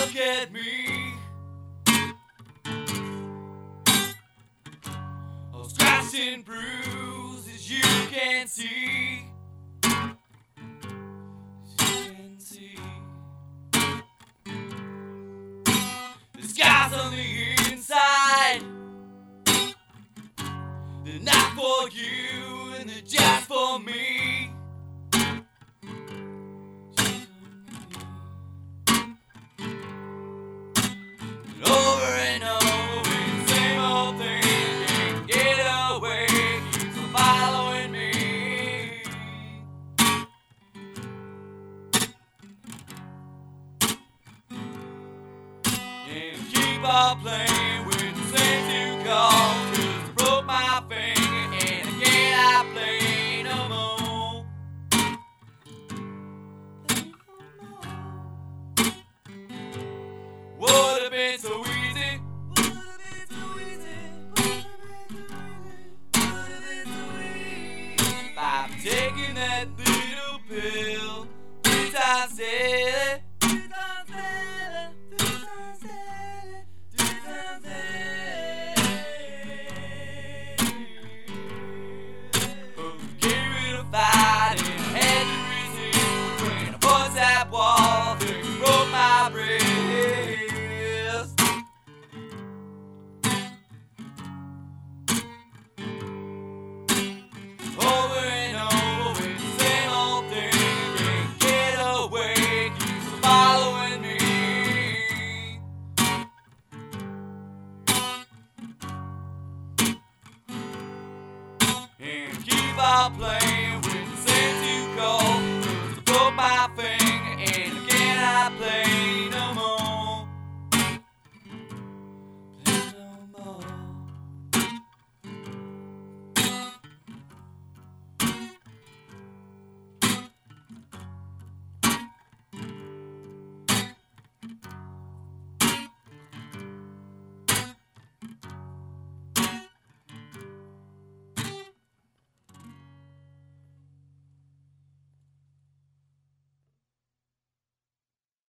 look at me. All scratched and bruised as you can see. The scars on the inside, they're not for you and they're just for me. And over and over with the same old thing, can't get away, keeps on following me. And keep on playing with the same two chords, 'cause I broke my finger and I cannot play no more. Would have been so easy. By taking that little pill 2 times daily. Fighting, had to resist when I was that wall that broke my breast. Over and over with the same old thing, can't get away, keeps following me. And keep on playing